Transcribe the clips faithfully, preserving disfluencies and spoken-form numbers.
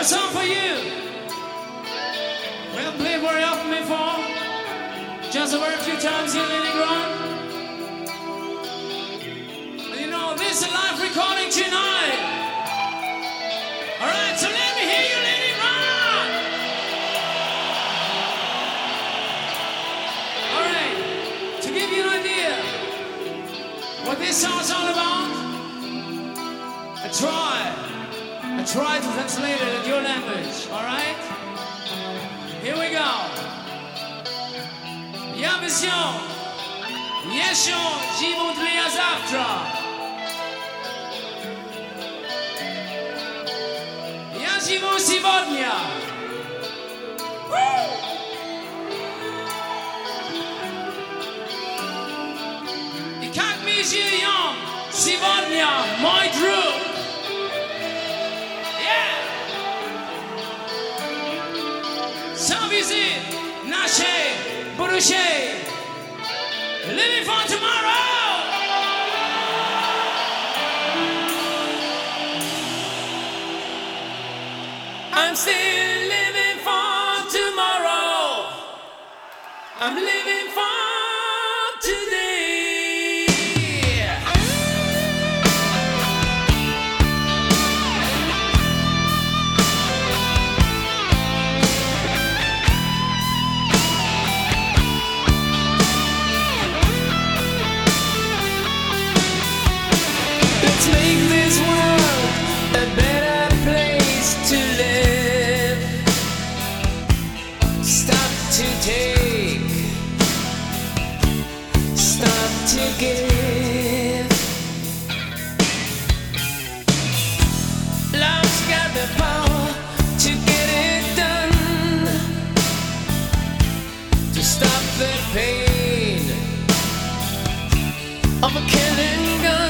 song for you. We haven't played very often before. Just a very few times here in Leningrad. And you know, this is a live recording tonight. Alright, so let me hear you, Leningrad. Alright, to give you an idea what this song's all about, I try. I try to translate it in your language, alright? Here we go. Я везем, еще живут ли я завтра? Я живу сегодня. И как мы живем сегодня, мой друг? Visit Nashe Burushe, living for tomorrow. I'm still living for tomorrow. I'm living for today. Make this world a better place to live. Stop to take, stop to give. Love's got the power to get it done, to stop the pain of a killing gun.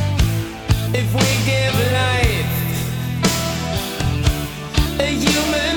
If we give life a human